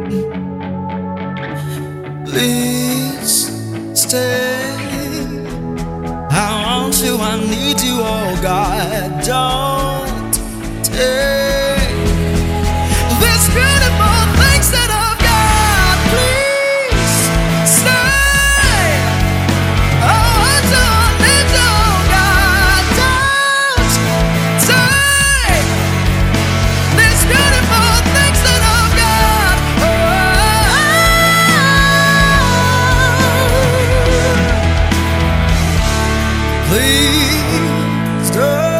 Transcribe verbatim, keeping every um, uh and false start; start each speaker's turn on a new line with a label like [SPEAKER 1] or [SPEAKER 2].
[SPEAKER 1] Please stay. I want you, I need you, oh God. Don't take this beautiful things that I've got. Please stay. I want you, I need you, oh God. Don't take this beautiful things that I've got. Oh, please stay.